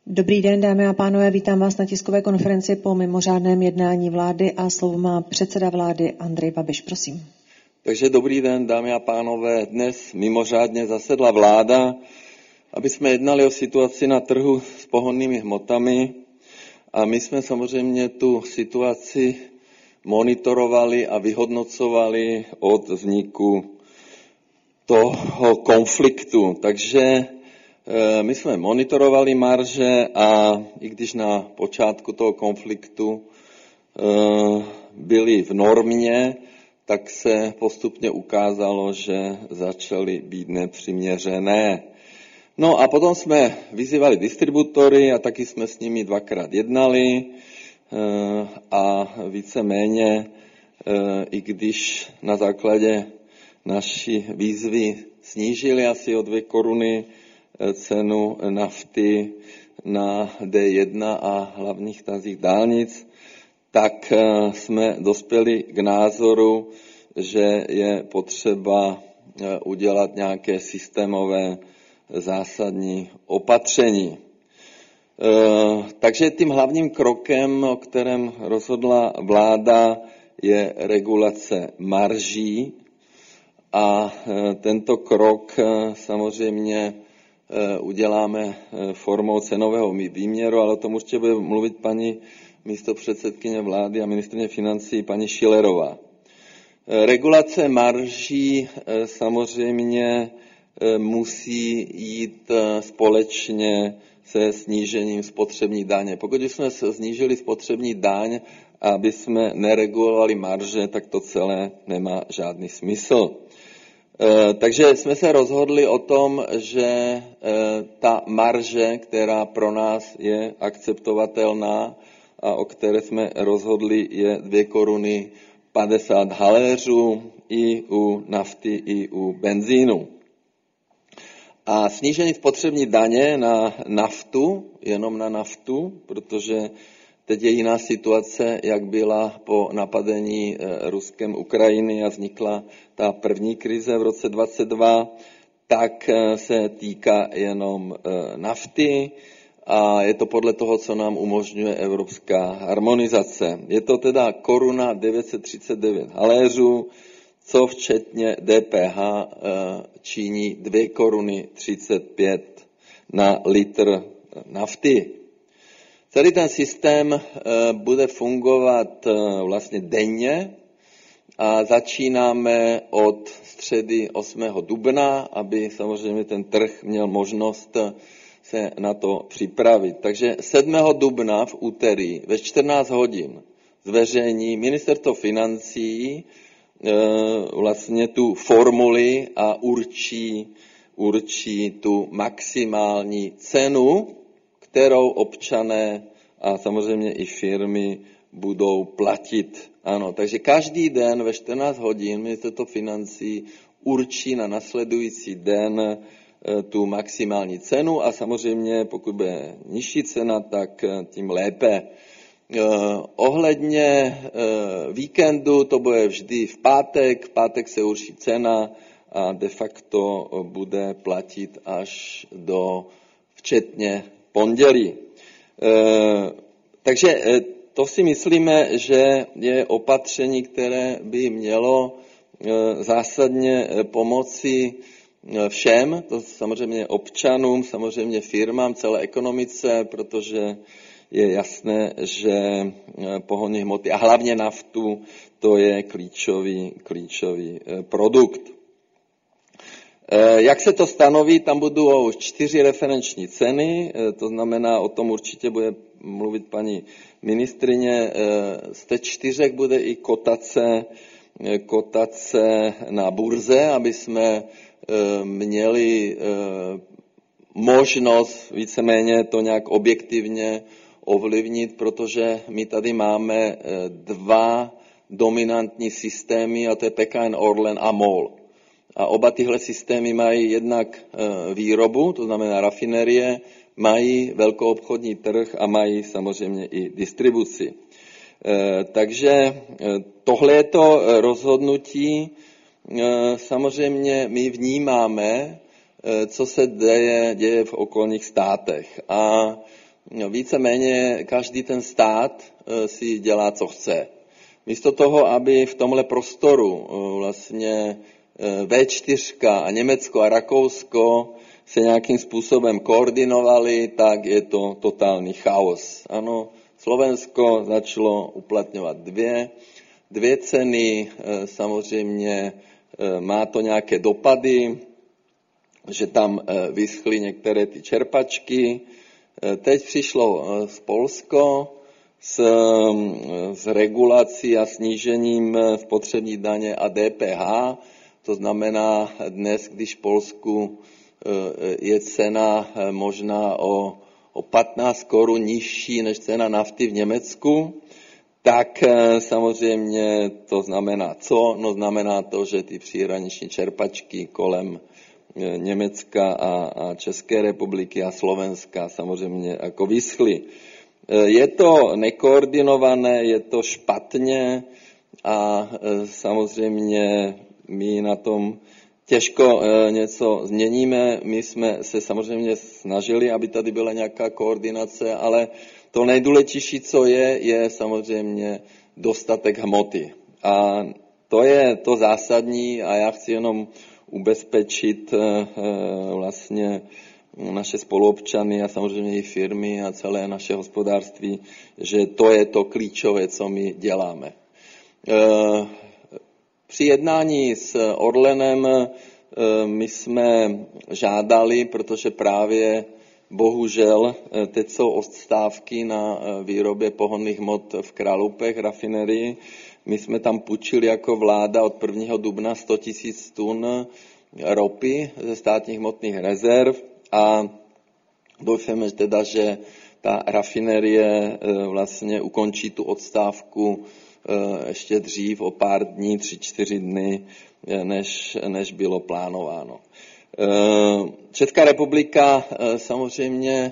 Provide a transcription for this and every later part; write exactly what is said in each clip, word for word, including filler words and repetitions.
Dobrý den, dámy a pánové, vítám vás na tiskové konferenci po mimořádném jednání vlády a slovo má předseda vlády Andrej Babiš, prosím. Takže dobrý den, dámy a pánové, dnes mimořádně zasedla vláda, aby jsme jednali o situaci na trhu s pohonnými hmotami a my jsme samozřejmě tu situaci monitorovali a vyhodnocovali od vzniku toho konfliktu. Takže my jsme monitorovali marže a i když na počátku toho konfliktu byly v normě, tak se postupně ukázalo, že začaly být nepřiměřené. No a potom jsme vyzývali distributory a taky jsme s nimi dvakrát jednali a víceméně, i když na základě naší výzvy snížili asi o dvě koruny cenu nafty na D jedna a hlavních tazích dálnic, tak jsme dospěli k názoru, že je potřeba udělat nějaké systémové zásadní opatření. Takže tím hlavním krokem, o kterém rozhodla vláda, je regulace marží a tento krok samozřejmě uděláme formou cenového výměru, ale o tom určitě bude mluvit paní místopředsedkyně vlády a ministryně financí paní Schillerová. Regulace marží samozřejmě musí jít společně se snížením spotřební daně. Pokud jsme snížili spotřební daň, aby jsme neregulovali marže, tak to celé nemá žádný smysl. Takže jsme se rozhodli o tom, že ta marže, která pro nás je akceptovatelná a o které jsme rozhodli, je dvě koruny padesát haléřů i u nafty, i u benzínu. A snížení spotřební daně na naftu, jenom na naftu, protože teď je jiná situace, jak byla po napadení Ruskem Ukrajiny a vznikla ta první krize v roce dvacet dva, tak se týká jenom nafty a je to podle toho, co nám umožňuje evropská harmonizace. Je to teda koruna devět set třicet devět haléřů, co včetně D P H činí dvě koruny třicet pět na litr nafty. Celý ten systém bude fungovat vlastně denně a začínáme od středy osmého dubna, aby samozřejmě ten trh měl možnost se na to připravit. Takže sedmého dubna v úterý ve čtrnáct hodin zveřejní ministerstvo financí vlastně tu formuli a určí, určí tu maximální cenu, kterou občané a samozřejmě i firmy budou platit. Ano, takže každý den ve čtrnáct hodin ministerstvo financí určí na nasledující den tu maximální cenu a samozřejmě pokud bude nižší cena, tak tím lépe. Ohledně víkendu to bude vždy v pátek, v pátek se určí cena a de facto bude platit až do včetně pondělí. Takže to si myslíme, že je opatření, které by mělo zásadně pomoci všem, to samozřejmě občanům, samozřejmě firmám, celé ekonomice, protože je jasné, že pohonné hmoty a hlavně naftu, to je klíčový, klíčový produkt. Jak se to stanoví, tam budou čtyři referenční ceny, to znamená, o tom určitě bude mluvit paní ministryně, z těch čtyřek bude i kotace, kotace na burze, aby jsme měli možnost víceméně to nějak objektivně ovlivnit, protože my tady máme dva dominantní systémy, a to je P K N Orlen a MOL. A oba tyhle systémy mají jednak výrobu, to znamená rafinerie, mají velkoobchodní trh a mají samozřejmě i distribuci. Takže tohle je to rozhodnutí. Samozřejmě my vnímáme, co se děje, děje v okolních státech. A víceméně každý ten stát si dělá, co chce. Místo toho, aby v tomhle prostoru vlastně vé čtyři a Německo a Rakousko se nějakým způsobem koordinovali, tak je to totální chaos. Ano, Slovensko začalo uplatňovat dvě, dvě ceny, samozřejmě má to nějaké dopady, že tam vyschly některé ty čerpačky. Teď přišlo z Polsko s, s regulací a snížením spotřební daně a D P H. To znamená, dnes, když v Polsku je cena možná o, o patnáct korun nižší než cena nafty v Německu, tak samozřejmě to znamená co? No znamená to, že ty příhraniční čerpačky kolem Německa a, a České republiky a Slovenska samozřejmě jako vyschly. Je to nekoordinované, je to špatně a samozřejmě my na tom těžko něco změníme. My jsme se samozřejmě snažili, aby tady byla nějaká koordinace, ale to nejdůležitější, co je, je samozřejmě dostatek hmoty. A to je to zásadní a já chci jenom ubezpečit vlastně naše spoluobčany a samozřejmě i firmy a celé naše hospodářství, že to je to klíčové, co my děláme. Při jednání s Orlenem my jsme žádali, protože právě bohužel teď jsou odstávky na výrobě pohonných hmot v Kralupech rafinerii. My jsme tam půjčili jako vláda od prvního dubna sto tisíc tun ropy ze státních hmotných rezerv a doufáme teda, že ta rafinerie vlastně ukončí tu odstávku ještě dřív o pár dní, tři, čtyři dny, než, než bylo plánováno. Česká republika samozřejmě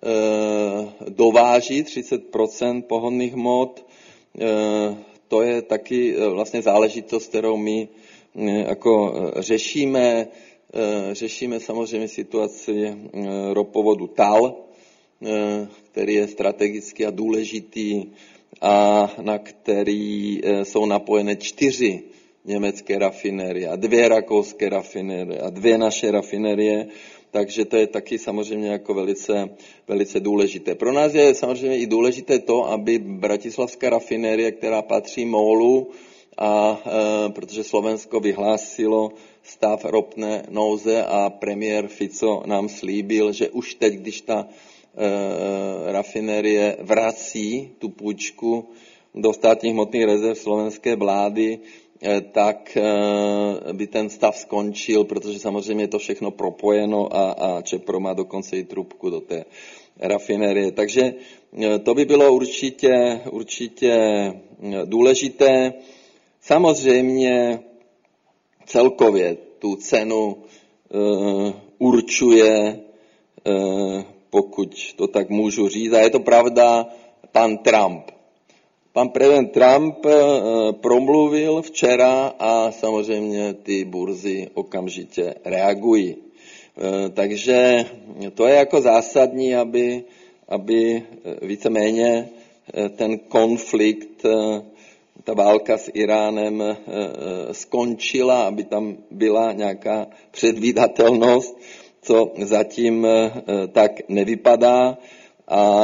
dováží třicet procent pohonných hmot. To je taky vlastně záležitost, kterou my jako řešíme. Řešíme samozřejmě situaci ropovodu T A L, který je strategický a důležitý a na který jsou napojené čtyři německé rafinerie a dvě rakouské rafinerie a dvě naše rafinerie, takže to je taky samozřejmě jako velice, velice důležité. Pro nás je samozřejmě i důležité to, aby bratislavská rafinerie, která patří MOLu, a e, protože Slovensko vyhlásilo stav ropné nouze a premiér Fico nám slíbil, že už teď, když ta e, rafinerie vrací tu půjčku do státních hmotných rezerv slovenské vlády, e, tak e, by ten stav skončil, protože samozřejmě je to všechno propojeno a, a Čepro má dokonce i trubku do té rafinerie. Takže e, to by bylo určitě, určitě důležité. Samozřejmě celkově tu cenu uh, určuje, uh, pokud to tak můžu říct, a je to pravda, pan Trump. Pan prezident Trump uh, promluvil včera a samozřejmě ty burzy okamžitě reagují. Uh, takže to je jako zásadní, aby, aby víceméně ten konflikt, ta válka s Iránem skončila, aby tam byla nějaká předvídatelnost, co zatím tak nevypadá a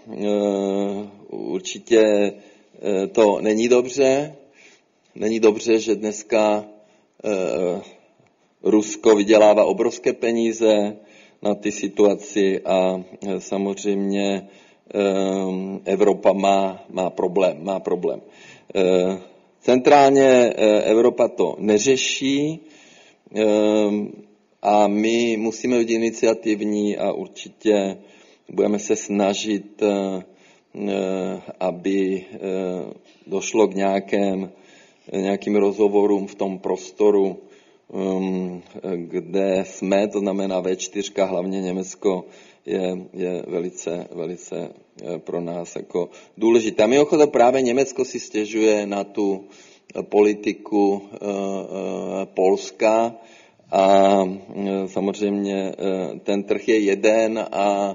určitě to není dobře. Není dobře, že dneska Rusko vydělává obrovské peníze na ty situaci a samozřejmě Evropa má, má problém, má problém. Centrálně Evropa to neřeší a my musíme být iniciativní a určitě budeme se snažit, aby došlo k nějakém, nějakým rozhovorům v tom prostoru, kde jsme, to znamená vé čtyři, hlavně Německo, je, je velice, velice pro nás jako důležité. A mimochodem právě Německo si stěžuje na tu politiku Polska a samozřejmě ten trh je jeden a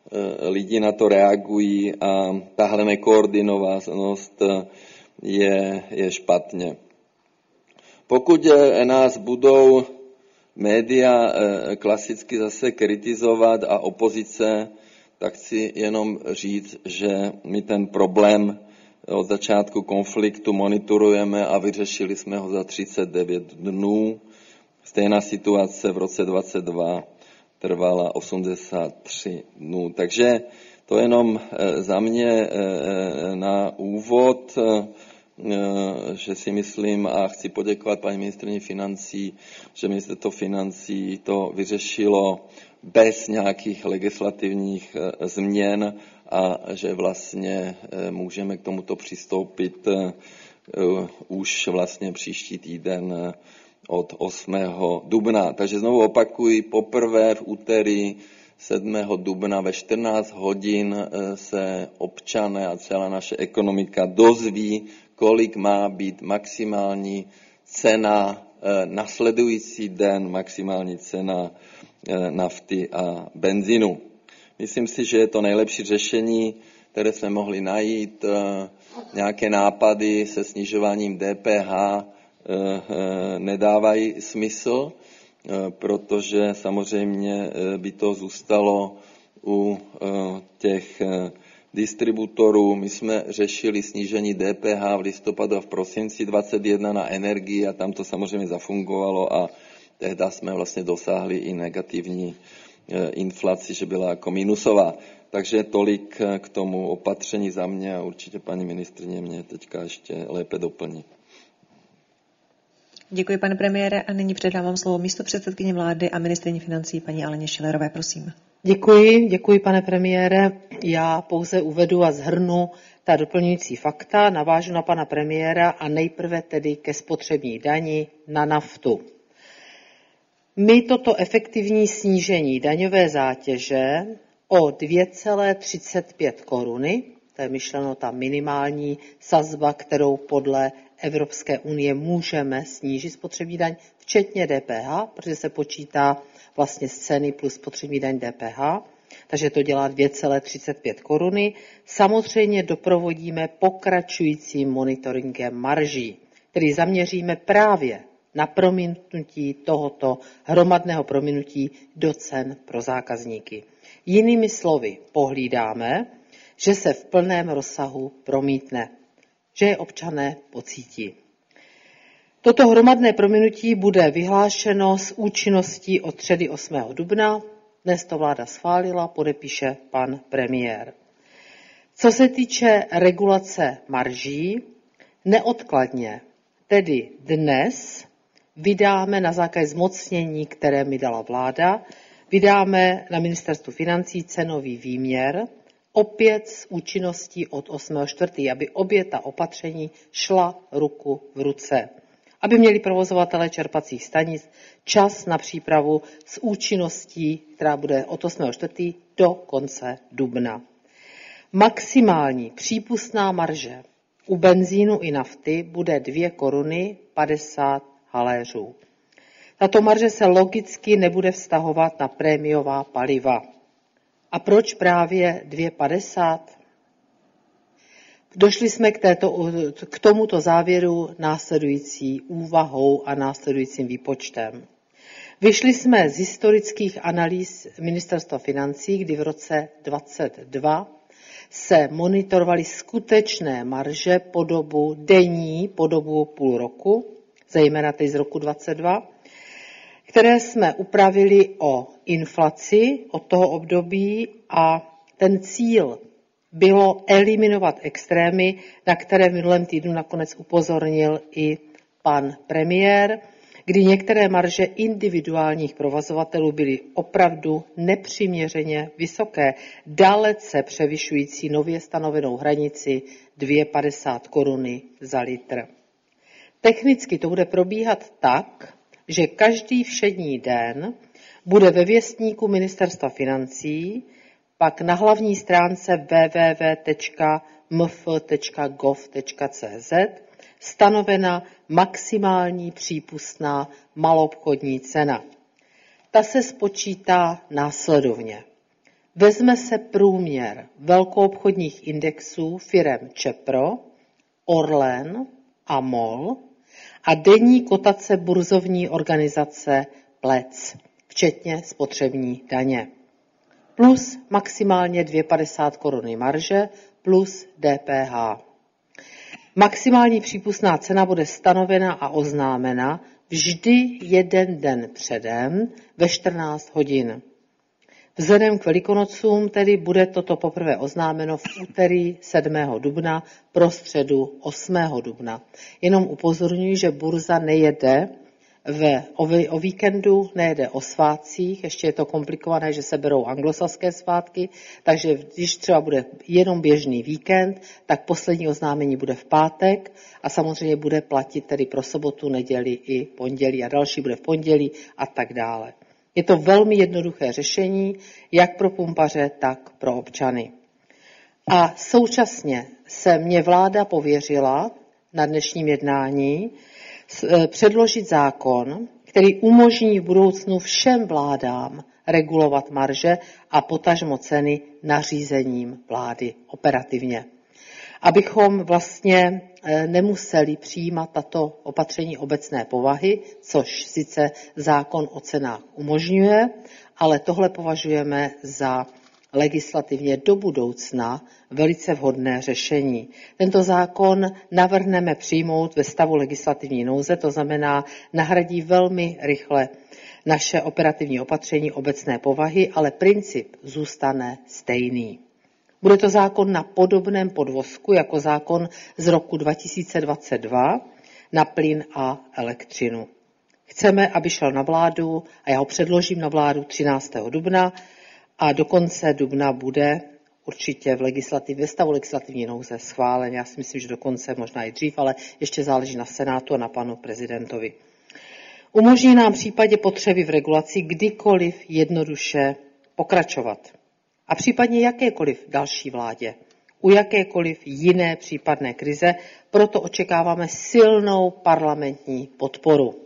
lidi na to reagují a tahle nekoordinovanost je, je špatně. Pokud nás budou média klasicky zase kritizovat a opozice, tak chci jenom říct, že my ten problém od začátku konfliktu monitorujeme a vyřešili jsme ho za třicet devět dnů. Stejná situace v roce dvacet dva trvala osmdesát tři dnů. Takže to jenom za mě na úvod, že si myslím a chci poděkovat paní ministryni financí, že ministerstvo financí to vyřešilo bez nějakých legislativních změn a že vlastně můžeme k tomuto přistoupit už vlastně příští týden od osmého dubna. Takže znovu opakuji, poprvé v úterý sedmého dubna ve čtrnáct hodin se občané a celá naše ekonomika dozví, kolik má být maximální cena, nasledující den maximální cena nafty a benzínu. Myslím si, že je to nejlepší řešení, které jsme mohli najít. Nějaké nápady se snižováním D P H nedávají smysl, protože samozřejmě by to zůstalo u těch distributorů. My jsme řešili snížení D P H v listopadu a v prosinci dvacet jedna na energii a tam to samozřejmě zafungovalo a tehdy jsme vlastně dosáhli i negativní inflaci, že byla jako minusová. Takže tolik k tomu opatření za mě a určitě paní ministryně mě teďka ještě lépe doplní. Děkuji, pane premiére, a nyní předávám slovo místopředsedkyni vlády a ministryni financí paní Aleně Schillerové, prosím. Děkuji, děkuji, pane premiére. Já pouze uvedu a shrnu ta doplňující fakta, navážu na pana premiéra a nejprve tedy ke spotřební dani na naftu. My toto efektivní snížení daňové zátěže o dvě celá třicet pět koruny, to je myšleno ta minimální sazba, kterou podle Evropské unie můžeme snížit spotřební daň, včetně D P H, protože se počítá vlastně z ceny plus spotřební daň D P H, takže to dělá dvě celá třicet pět koruny. Samozřejmě doprovodíme pokračujícím monitoringem marží, který zaměříme právě na prominutí tohoto hromadného prominutí do cen pro zákazníky. Jinými slovy, pohlídáme, že se v plném rozsahu promítne, že je občané pocítí. Toto hromadné prominutí bude vyhlášeno s účinností od středy osmého dubna. Dnes to vláda schválila, podepíše pan premiér. Co se týče regulace marží, neodkladně, tedy dnes, vydáme na základě zmocnění, které mi dala vláda, vydáme na ministerstvu financí cenový výměr, opět s účinností od osmého čtvrtého aby obě ta opatření šla ruku v ruce. Aby měli provozovatelé čerpacích stanic čas na přípravu s účinností, která bude od osmého čtvrtého do konce dubna. Maximální přípustná marže u benzínu i nafty bude dvě koruny padesát haléřů. Tato marže se logicky nebude vztahovat na prémiová paliva. A proč právě dvě padesát? Došli jsme k, této, k tomuto závěru následující úvahou a následujícím výpočtem. Vyšli jsme z historických analýz Ministerstva financí, kdy v roce dvacet dva se monitorovaly skutečné marže po dobu denní, po dobu půl roku, zejména teď z roku dvacet dva, které jsme upravili o inflaci od toho období a ten cíl bylo eliminovat extrémy, na které v minulém týdnu nakonec upozornil i pan premiér, kdy některé marže individuálních provozovatelů byly opravdu nepřiměřeně vysoké, dalece převyšující nově stanovenou hranici dvě padesát koruny za litr. Technicky to bude probíhat tak, že každý všední den bude ve věstníku Ministerstva financí, pak na hlavní stránce w w w tečka m f tečka gov tečka c z stanovena maximální přípustná maloobchodní cena. Ta se spočítá následovně. vezme se průměr velkoobchodních indexů firem Čepro, Orlen a MOL a denní kotace burzovní organizace Plec, včetně spotřební daně, plus maximálně dvě padesát koruny marže plus D P H. Maximální přípustná cena bude stanovena a oznámena vždy jeden den předem ve čtrnáct hodin. Vzhledem k Velikonocům tedy bude toto poprvé oznámeno v úterý sedmého dubna pro středu osmého dubna. Jenom upozorňuji, že burza nejede v, o, o víkendu, nejede o svátcích, ještě je to komplikované, že se berou anglosaské svátky, takže když třeba bude jenom běžný víkend, tak poslední oznámení bude v pátek a samozřejmě bude platit tedy pro sobotu, neděli i pondělí a další bude v pondělí a tak dále. Je to velmi jednoduché řešení, jak pro pumpaře, tak pro občany. A současně se mě vláda pověřila na dnešním jednání předložit zákon, který umožní v budoucnu všem vládám regulovat marže a potažmo ceny nařízením vlády operativně. Abychom vlastně nemuseli přijímat tato opatření obecné povahy, což sice zákon o cenách umožňuje, ale tohle považujeme za legislativně do budoucna velice vhodné řešení. Tento zákon navrhneme přijmout ve stavu legislativní nouze, to znamená nahradí velmi rychle naše operativní opatření obecné povahy, ale princip zůstane stejný. Bude to zákon na podobném podvozku jako zákon z roku dva tisíce dvacet dva na plyn a elektřinu. Chceme, aby šel na vládu a já ho předložím na vládu třináctého dubna a do konce dubna bude určitě v legislativ, ve stavu legislativní nouze schválen. Já si myslím, že dokonce možná i dřív, ale ještě záleží na Senátu a na panu prezidentovi. Umožní nám v případě potřeby v regulaci kdykoliv jednoduše pokračovat. A případně jakékoliv další vládě, u jakékoliv jiné případné krize, proto očekáváme silnou parlamentní podporu.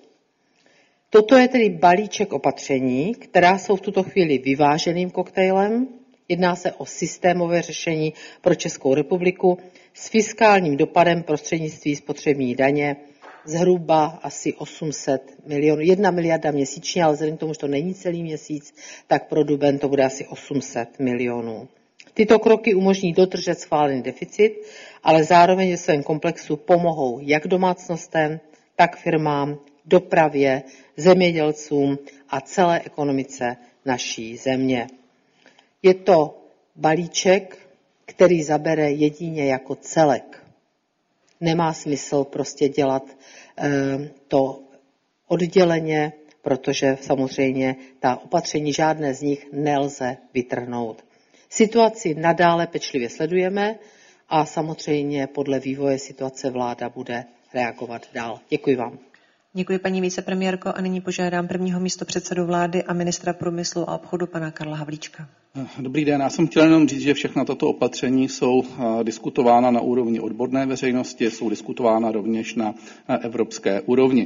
Toto je tedy balíček opatření, která jsou v tuto chvíli vyváženým koktejlem. Jedná se o systémové řešení pro Českou republiku s fiskálním dopadem prostřednictví spotřební daně zhruba asi osm set milionů, jedna miliarda měsíčně, ale vzhledem k tomu, že to není celý měsíc, tak pro duben to bude asi osm set milionů. Tyto kroky umožní dodržet schválený deficit, ale zároveň ve svém komplexu pomohou jak domácnostem, tak firmám, dopravě, zemědělcům a celé ekonomice naší země. Je to balíček, který zabere jedině jako celek. Nemá smysl prostě dělat e, to odděleně, protože samozřejmě ta opatření, žádné z nich nelze vytrhnout. Situaci nadále pečlivě sledujeme a samozřejmě podle vývoje situace vláda bude reagovat dál. Děkuji vám. Děkuji, paní vicepremiérko, a nyní požádám prvního místopředsedu vlády a ministra průmyslu a obchodu pana Karla Havlíčka. Dobrý den, já jsem chtěl jenom říct, že všechna tato opatření jsou diskutována na úrovni odborné veřejnosti, jsou diskutována rovněž na evropské úrovni.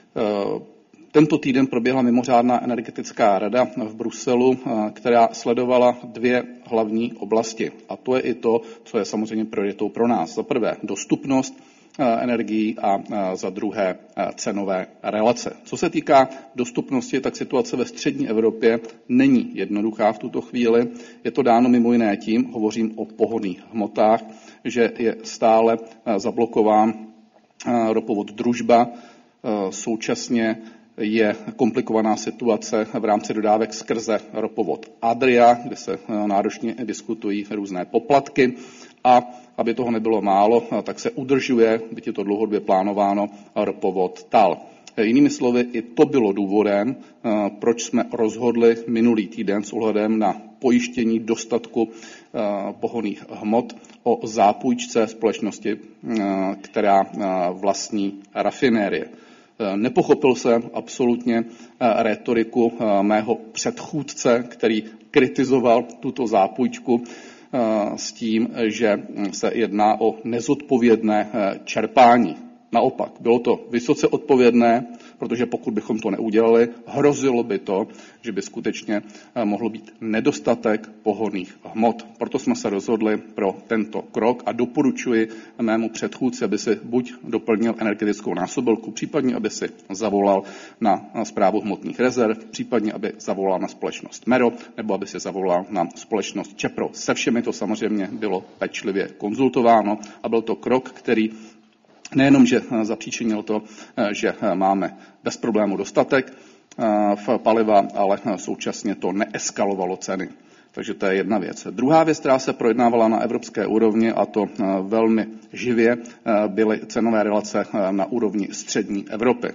Tento týden proběhla mimořádná energetická rada v Bruselu, která sledovala dvě hlavní oblasti. A to je i to, co je samozřejmě prioritou pro nás. Za prvé dostupnost energií a za druhé cenové relace. Co se týká dostupnosti, tak situace ve střední Evropě není jednoduchá v tuto chvíli. Je to dáno mimo jiné tím, hovořím o pohonných hmotách, že je stále zablokován ropovod Družba, současně je komplikovaná situace v rámci dodávek skrze ropovod Adria, kde se náročně diskutují různé poplatky a aby toho nebylo málo, tak se udržuje, byť je to dlouhodobě plánováno, ropovod T A L. Jinými slovy, i to bylo důvodem, proč jsme rozhodli minulý týden s ohledem na pojištění dostatku pohonných hmot o zápůjčce společnosti, která vlastní rafinérie. Nepochopil jsem absolutně rétoriku mého předchůdce, který kritizoval tuto zápůjčku s tím, že se jedná o nezodpovědné čerpání. Naopak, bylo to vysoce odpovědné, protože pokud bychom to neudělali, hrozilo by to, že by skutečně mohlo být nedostatek pohonných hmot. Proto jsme se rozhodli pro tento krok a doporučuji mému předchůdci, aby si buď doplnil energetickou násobilku, případně aby si zavolal na správu hmotných rezerv, případně aby zavolal na společnost Mero, nebo aby si zavolal na společnost Čepro. Se všemi to samozřejmě bylo pečlivě konzultováno a byl to krok, který nejenom, že zapříčinil to, že máme bez problému dostatek v paliva, ale současně to neeskalovalo ceny. Takže to je jedna věc. Druhá věc, která se projednávala na evropské úrovni, a to velmi živě, byly cenové relace na úrovni střední Evropy.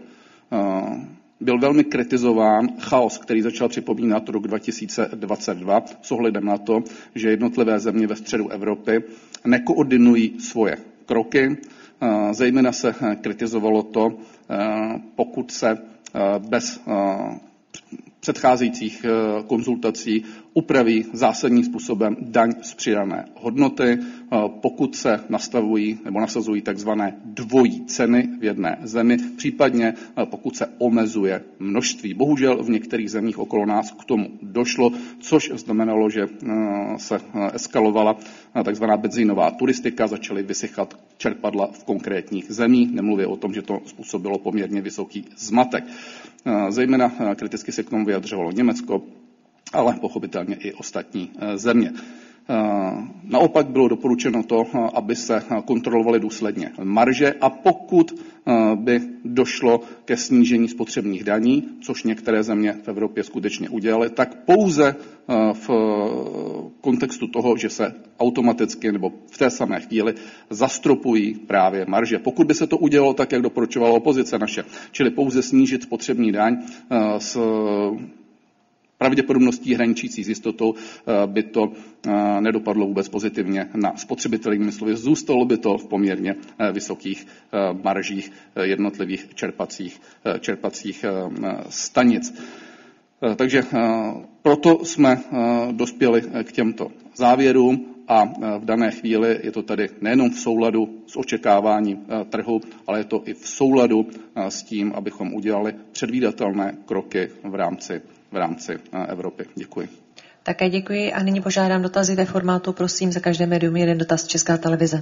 Byl velmi kritizován chaos, který začal připomínat rok dva tisíce dvacet dva s ohledem na to, že jednotlivé země ve středu Evropy nekoordinují svoje kroky. Zejména se kritizovalo to, pokud se bez předcházejících konzultací upraví zásadním způsobem daň z přidané hodnoty, pokud se nastavují nebo nasazují takzvané dvojí ceny v jedné zemi, případně pokud se omezuje množství. Bohužel v některých zemích okolo nás k tomu došlo, což znamenalo, že se eskalovala takzvaná benzínová turistika, začaly vysychat čerpadla v konkrétních zemích, nemluvě o tom, že to způsobilo poměrně vysoký zmatek. Zejména kriticky se k tomu vyjadřovalo Německo, ale pochopitelně i ostatní země. Naopak bylo doporučeno to, aby se kontrolovaly důsledně marže a pokud by došlo ke snížení spotřebních daní, což některé země v Evropě skutečně udělaly, tak pouze v kontextu toho, že se automaticky nebo v té samé chvíli zastropují právě marže. Pokud by se to udělalo tak, jak doporučovala opozice naše, čili pouze snížit spotřební daň s pravděpodobností hraničící s jistotou, by to nedopadlo vůbec pozitivně na spotřebitele. Jinými slovy, zůstalo by to v poměrně vysokých maržích jednotlivých čerpacích, čerpacích stanic. Takže proto jsme dospěli k těmto závěrům a v dané chvíli je to tedy nejenom v souladu s očekáváním trhu, ale je to i v souladu s tím, abychom udělali předvídatelné kroky v rámci v rámci Evropy. Děkuji. Také děkuji a nyní požádám dotazy ve formátu, prosím, za každé médium jeden dotaz Česká televize.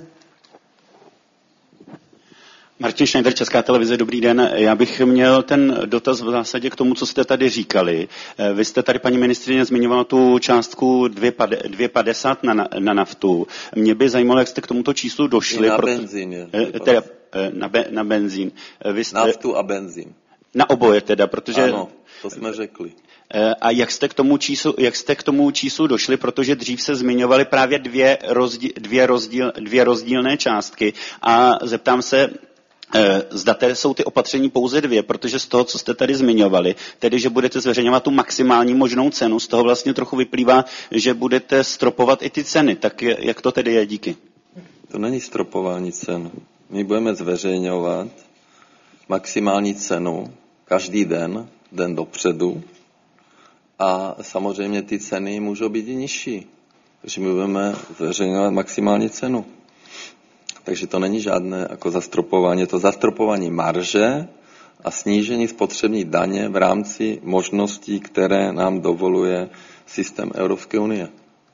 Martin Schneider, Česká televize, dobrý den. Já bych měl ten dotaz v zásadě k tomu, co jste tady říkali. Vy jste tady, paní ministryně, zmiňovala tu částku dvě padesát na, na naftu. Mě by zajímalo, jak jste k tomuto číslu došli. I na proto, benzín. Je, teda, na, be, na benzín. Vy jste, naftu a benzín. Na oboje teda, protože... Ano, to jsme řekli. A jak jste k tomu číslu, jak jste k tomu číslu došli, protože dřív se zmiňovaly právě dvě, rozdíl, dvě, rozdíl, dvě rozdílné částky a zeptám se, zda tedy jsou ty opatření pouze dvě, protože z toho, co jste tady zmiňovali, tedy, že budete zveřejňovat tu maximální možnou cenu, z toho vlastně trochu vyplývá, že budete stropovat i ty ceny. Tak jak to tedy je? Díky. To není stropování cen. My budeme zveřejňovat maximální cenu každý den, den dopředu a samozřejmě ty ceny můžou být i nižší. Takže my budeme zveřejňovat maximální cenu. Takže to není žádné jako zastropování, je to zastropování marže a snížení spotřební daně v rámci možností, které nám dovoluje systém Evropské unie.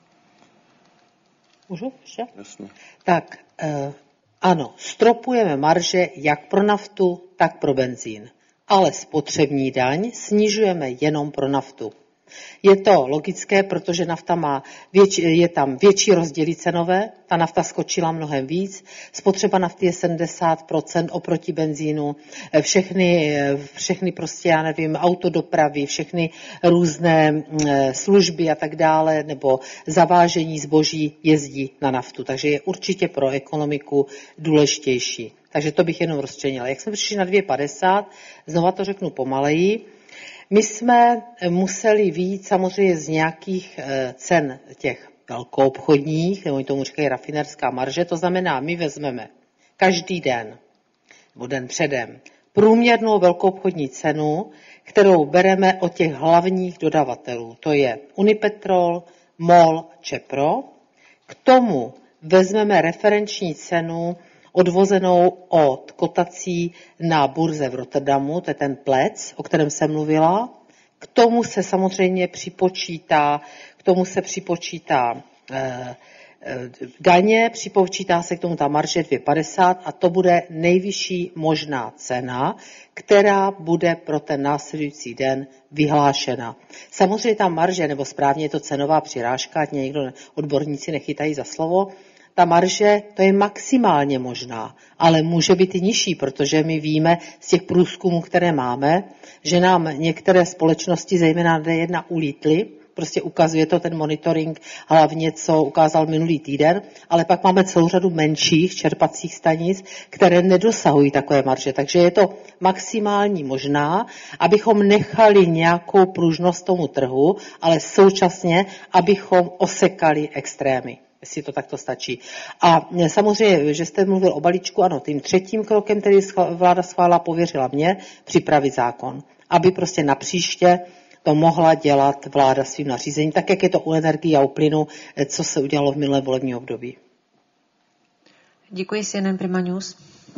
Můžu ještě? Jasně. Tak, eh, ano, stropujeme marže jak pro naftu, tak pro benzín. Ale spotřební daň snižujeme jenom pro naftu. Je to logické, protože nafta má věč, je tam větší rozdíly cenové, ta nafta skočila mnohem víc, spotřeba nafty je sedmdesát procent oproti benzínu, všechny, všechny prostě, já nevím, autodopravy, všechny různé služby a tak dále, nebo zavážení zboží jezdí na naftu, takže je určitě pro ekonomiku důležitější. Takže to bych jenom rozčlenila. Jak jsme přišli na dvě padesát, znova to řeknu pomaleji, my jsme museli vyjít samozřejmě z nějakých cen těch velkoobchodních, nebo tomu říkají rafinerská marže, to znamená, my vezmeme každý den, nebo den předem, průměrnou velkoobchodní cenu, kterou bereme od těch hlavních dodavatelů, to je Unipetrol, MOL, Čepro. K tomu vezmeme referenční cenu odvozenou od kotací na burze v Rotterdamu, to je ten plec, o kterém jsem mluvila. K tomu se samozřejmě připočítá, k tomu se připočítá eh, daně, připočítá se k tomu ta marže dvě padesát a to bude nejvyšší možná cena, která bude pro ten následující den vyhlášena. Samozřejmě ta marže, nebo správně je to cenová přirážka, ať mě někdo odborníci nechytají za slovo, ta marže to je maximálně možná, ale může být i nižší, protože my víme z těch průzkumů, které máme, že nám některé společnosti, zejména D jedna, ulítly. Prostě ukazuje to ten monitoring, hlavně co ukázal minulý týden, ale pak máme celou řadu menších čerpacích stanic, které nedosahují takové marže. Takže je to maximální možná, abychom nechali nějakou pružnost tomu trhu, ale současně, abychom osekali extrémy. Jestli to takto stačí. A samozřejmě, že jste mluvil o balíčku, ano, tím třetím krokem, který vláda schválila, pověřila mě připravit zákon, aby prostě na příště to mohla dělat vláda svým nařízením, tak jak je to u energie a u plynu, co se udělalo v minulém volebním období. Děkuji, C N N Prima News.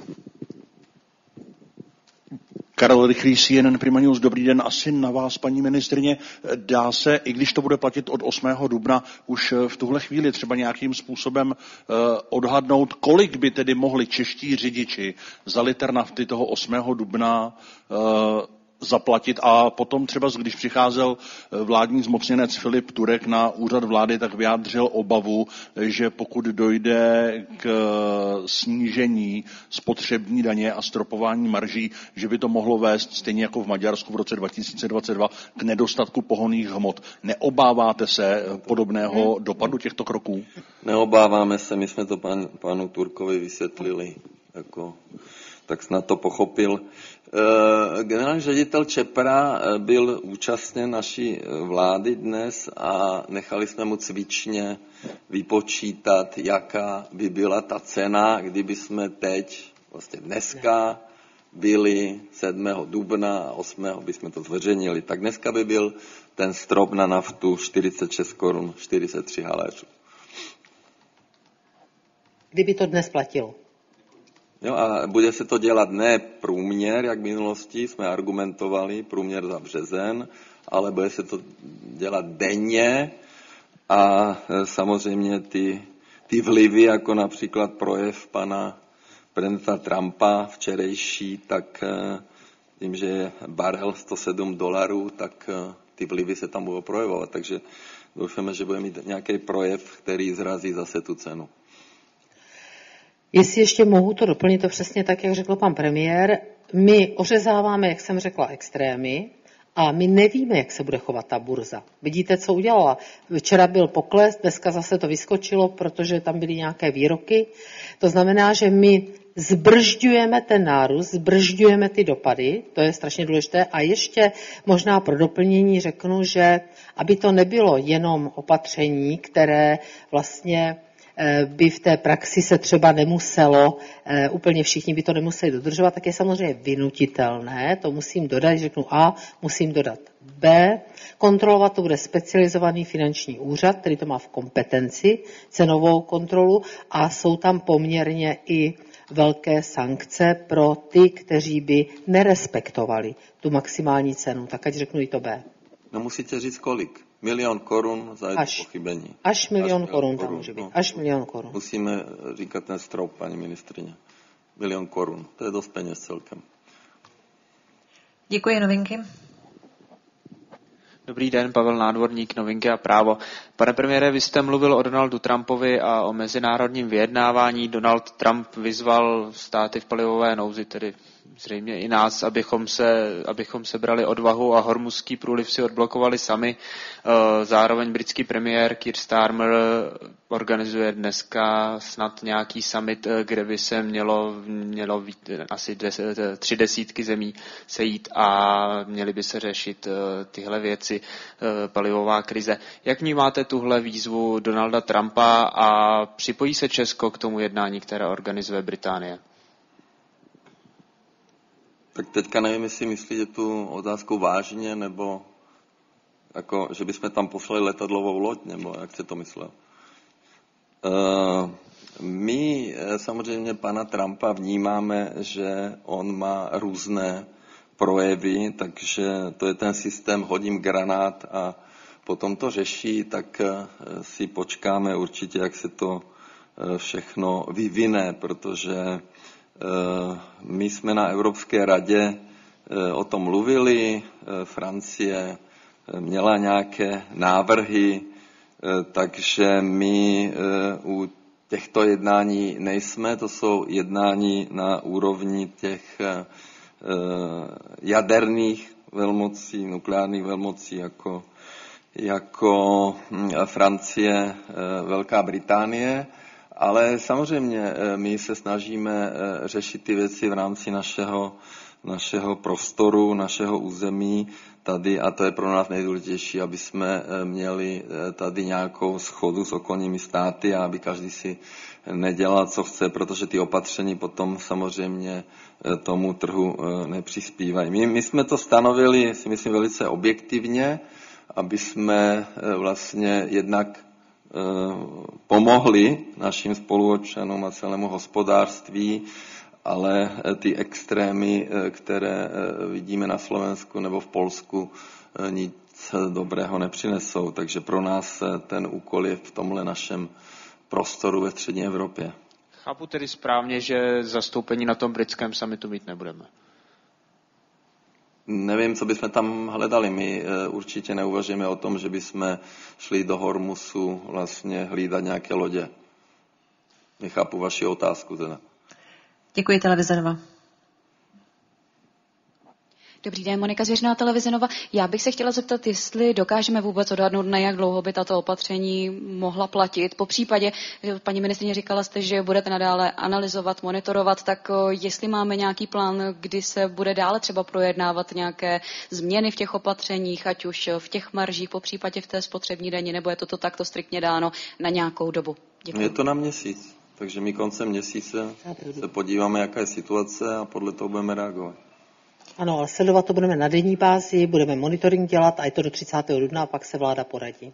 Karel Rychlý, C N N Prima News, dobrý den, asi na vás, paní ministryně. Dá se, i když to bude platit od osmého dubna, už v tuhle chvíli třeba nějakým způsobem uh, odhadnout, kolik by tedy mohli čeští řidiči za litr nafty toho osmého dubna uh, zaplatit a potom třeba, když přicházel vládní zmocněnec Filip Turek na úřad vlády, tak vyjádřil obavu, že pokud dojde k snížení spotřební daně a stropování marží, že by to mohlo vést, stejně jako v Maďarsku v roce dva tisíce dvacet dva, k nedostatku pohonných hmot. Neobáváte se podobného dopadu těchto kroků? Neobáváme se, my jsme to pan, panu Turkovi vysvětlili, jako, tak snad to pochopil. Generální ředitel Čepra byl účastněn naší vlády dnes a nechali jsme mu cvičně vypočítat, jaká by byla ta cena, kdyby jsme teď, vlastně dneska, byli sedmého dubna a osmého bychom to zveřejnili. Tak dneska by byl ten strop na naftu čtyřicet šest korun, čtyřicet tři haléřů. Kdyby to dnes platilo. Jo, a bude se to dělat ne průměr, jak v minulosti jsme argumentovali, průměr za březen, ale bude se to dělat denně a samozřejmě ty, ty vlivy, jako například projev pana prezidenta Trumpa včerejší, tak tím, že je barel sto sedm dolarů, tak ty vlivy se tam budou projevovat. Takže doufáme, že bude mít nějaký projev, který zrazí zase tu cenu. Jestli ještě mohu to doplnit, to přesně tak, jak řekl pan premiér, my ořezáváme, jak jsem řekla, extrémy a my nevíme, jak se bude chovat ta burza. Vidíte, co udělala? Včera byl pokles, dneska zase to vyskočilo, protože tam byly nějaké výroky. To znamená, že my zbržďujeme ten nárůst, zbržďujeme ty dopady, to je strašně důležité. A ještě možná pro doplnění řeknu, že aby to nebylo jenom opatření, které vlastně by v té praxi se třeba nemuselo, úplně všichni by to nemuseli dodržovat, tak je samozřejmě vynutitelné, to musím dodat, když řeknu A, musím dodat B, kontrolovat to bude specializovaný finanční úřad, který to má v kompetenci, cenovou kontrolu a jsou tam poměrně i velké sankce pro ty, kteří by nerespektovali tu maximální cenu, tak ať řeknu i to B. No musíte říct kolik. Milion korun za jedno až, pochybení. Až milion až korun tam může být. No. Až milion korun. Musíme říkat ten strop, paní ministryně. Milion korun. To je dost peněz celkem. Děkuji, Novinky. Dobrý den, Pavel Nádvorník, Novinky a právo. Pane premiére, vy jste mluvil o Donaldu Trumpovi a o mezinárodním vyjednávání. Donald Trump vyzval státy v palivové nouzi, tedy zřejmě i nás, abychom se, abychom se brali odvahu a Hormuzský průliv si odblokovali sami. Zároveň britský premiér Keir Starmer organizuje dneska snad nějaký summit, kde by se mělo, mělo být asi dvě, tři desítky zemí sejít a měly by se řešit tyhle věci, palivová krize. Jak vnímáte tuhle výzvu Donalda Trumpa a připojí se Česko k tomu jednání, které organizuje Británie? Tak teďka nevím, jestli myslíte tu otázku vážně, nebo jako, že bychom tam poslali letadlovou loď, nebo jak jste to myslel? Uh, My samozřejmě pana Trumpa vnímáme, že on má různé projevy, takže to je ten systém hodím granát a potom to řeší, tak si počkáme určitě, jak se to všechno vyvine, protože my jsme na Evropské radě o tom mluvili, Francie měla nějaké návrhy, takže my u těchto jednání nejsme, to jsou jednání na úrovni těch jaderných velmocí, nukleárních velmocí, jako, jako Francie, Velká Británie, ale samozřejmě my se snažíme řešit ty věci v rámci našeho, našeho prostoru, našeho území tady a to je pro nás nejdůležitější, aby jsme měli tady nějakou shodu s okolními státy a aby každý si nedělal, co chce, protože ty opatření potom samozřejmě tomu trhu nepřispívají. My, my jsme to stanovili, si myslím, velice objektivně, aby jsme vlastně jednak pomohli našim spoluobčanům a celému hospodářství, ale ty extrémy, které vidíme na Slovensku nebo v Polsku, nic dobrého nepřinesou. Takže pro nás ten úkol je v tomhle našem prostoru ve střední Evropě. Chápu tedy správně, že zastoupení na tom britském summitu mít nebudeme. Nevím, co bychom tam hledali. My určitě neuvažujeme o tom, že bychom šli do Hormusu vlastně hlídat nějaké lodě. Nechápu vaši otázku teda. Děkuji, Televize Nova. Dobrý den, Monika Zvěřiná, Televize Nova. Já bych se chtěla zeptat, jestli dokážeme vůbec odhadnout, na jak dlouho by tato opatření mohla platit. Po případě, paní ministryně, říkala jste, že budete nadále analyzovat, monitorovat, tak jestli máme nějaký plán, kdy se bude dále třeba projednávat nějaké změny v těch opatřeních, ať už v těch maržích, po případě v té spotřební dani, nebo je toto takto striktně dáno na nějakou dobu? Děkuji. Je to na měsíc, takže my koncem měsíce se podíváme, jaká je situace a podle toho budeme reagovat. Ano, ale sledovat to budeme na denní bázi, budeme monitoring dělat a je to do třicátého dubna a pak se vláda poradí.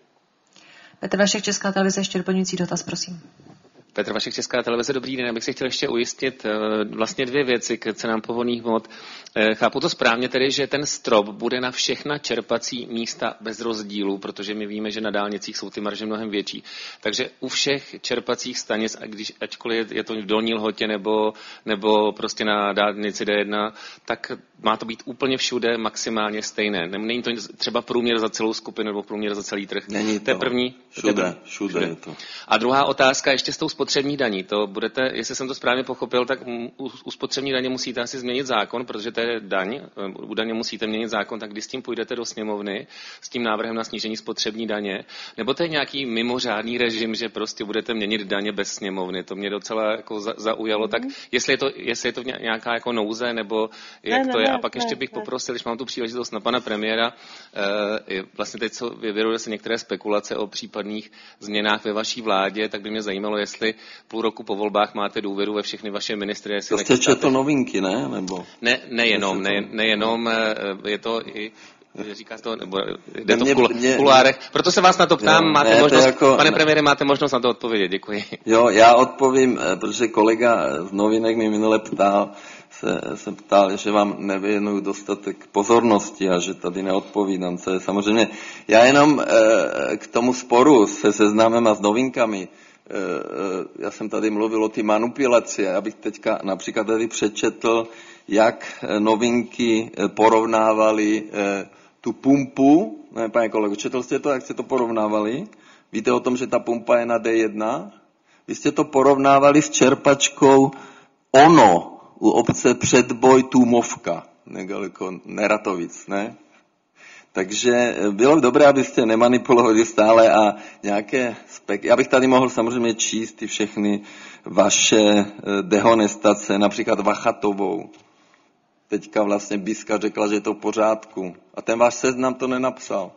Petr Vašek, Česká televize, ještě doplňující dotaz, prosím. Petr Vašek, Česká televize, dobrý den. Já bych se chtěl ještě ujistit vlastně dvě věci k cenám pohonných hmot. Chápu to správně tedy, že ten strop bude na všechna čerpací místa bez rozdílu, protože my víme, že na dálnicích jsou ty marže mnohem větší. Takže u všech čerpacích stanic, a když, ačkoliv je to v Dolní Lhotě nebo, nebo prostě na dálnici D jedna, tak má to být úplně všude maximálně stejné. Není to třeba průměr za celou skupinu nebo průměr za celý trh. Není to. To je první. Všude, je všude, všude je to. A druhá otázka ještě s tou spotřební daní. To budete, jestli jsem to správně pochopil, tak u, u spotřební daně musíte asi změnit zákon, protože to je daň. U daně musíte měnit zákon, tak když s tím půjdete do sněmovny, s tím návrhem na snížení spotřební daně, nebo to je nějaký mimořádný režim, že prostě budete měnit daně bez sněmovny. To mě docela jako za, zaujalo. Mm. Tak jestli je to, jestli je to nějaká jako nouze, nebo jak ne, to je. Ne, a pak ne, ještě bych ne. poprosil, když mám tu příležitost na pana premiéra, eh, vlastně teď co vyvěrují se některé spekulace o případných změnách ve vaší vládě, tak by mě zajímalo, jestli půl roku po volbách máte důvěru ve všechny vaše ministry. To jste četl novinky, ne? Nebo... Ne, nejenom, ne, nejenom, je to i říká to, nebo jde to mě, v kul, mě, kulárech. Proto se vás na to ptám, jo, máte ne, možnost, jako, pane premiére, máte možnost na to odpovědět, děkuji. Jo, já odpovím, protože kolega z novinek mi minule ptal, se, se ptal, že vám nevěnuju dostatek pozornosti a že tady neodpovídám. Co je samozřejmě, já jenom e, k tomu sporu se Seznamem a s novinkami, e, e, já jsem tady mluvil o ty manipulaci a já bych teďka například tady přečetl, jak novinky porovnávali e, tu pumpu, ne, pane kolego, četl jste to, jak jste to porovnávali? Víte o tom, že ta pumpa je na D jedna? Vy jste to porovnávali s čerpačkou Ono, u obce Předboj Tůmovka, nedaleko Neratovic, ne? Takže bylo by dobré, abyste nemanipulovali stále a nějaké spek... Já bych tady mohl samozřejmě číst ty všechny vaše dehonestace, například Vachatovou. Teďka vlastně Biska řekla, že je to v pořádku. A ten váš Seznam to nenapsal.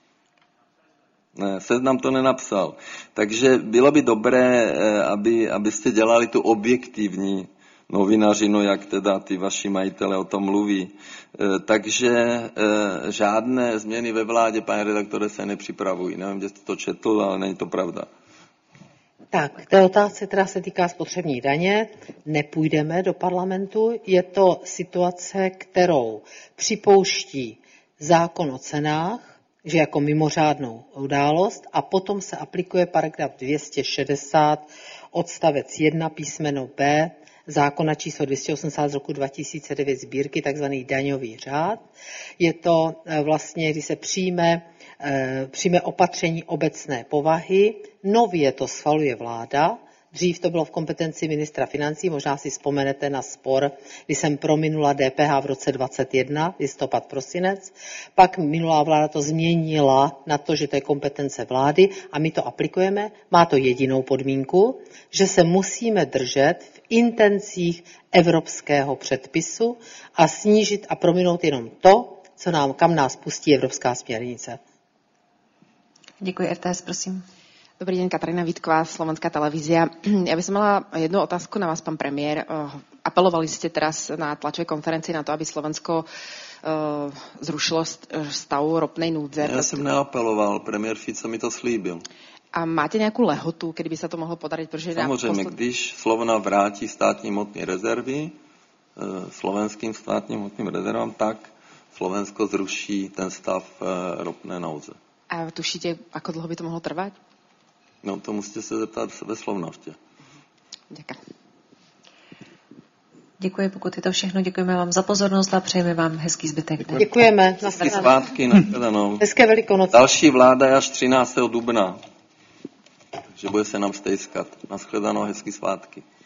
Ne, Seznam to nenapsal. Takže bylo by dobré, aby, abyste dělali tu objektivní novinařinu, jak teda ty vaši majitele o tom mluví. E, takže e, žádné změny ve vládě, pane redaktore, se nepřipravují. Nevím, kde jste to četl, ale není to pravda. Tak, k té otázce, která se týká spotřební daně, nepůjdeme do parlamentu. Je to situace, kterou připouští zákon o cenách, že jako mimořádnou událost, a potom se aplikuje paragraf dvě stě šedesát odstavec jedna písmeno B zákona číslo dvě stě osmdesát z roku dva tisíce devět sbírky, takzvaný daňový řád. Je to vlastně, když se přijme, přijme opatření obecné povahy, nově to schvaluje vláda. Dřív to bylo v kompetenci ministra financí, možná si vzpomenete na spor, kdy jsem prominula D P H v roce dvacet jedna, listopad, prosinec. Pak minulá vláda to změnila na to, že to je kompetence vlády a my to aplikujeme. Má to jedinou podmínku, že se musíme držet v intencích evropského předpisu a snížit a prominout jenom to, co nám, kam nás pustí evropská směrnice. Děkuji. R T S, prosím. Dobrý deň, Katarína Vítková, Slovenská televízia. Ja by som mala jednu otázku na vás, pán premiér. Apelovali ste teraz na tlačovej konferencii na to, aby Slovensko zrušilo stav ropnej núdze. Ja som neapeloval, premiér Fico mi to slíbil. A máte nejakú lehotu, kedy by sa to mohlo podariť? Samozrejme, posled... když Slovena vrátí státní hmotné rezervy slovenským státním hmotným rezervám, tak Slovensko zruší ten stav ropné nouze. A tušíte, ako dlho by to mohlo trvať? No, to musíte se zeptat ve Slovnaftě. Děkuji. Děkuji, pokud je to všechno. Děkujeme vám za pozornost a přejeme vám hezký zbytek dne. Děkujeme. Hezký svátky, nashledanou. Hezké Velikonoce. Další vláda je až třináctého dubna. Takže bude se nám stejskat. Nashledanou, hezký svátky.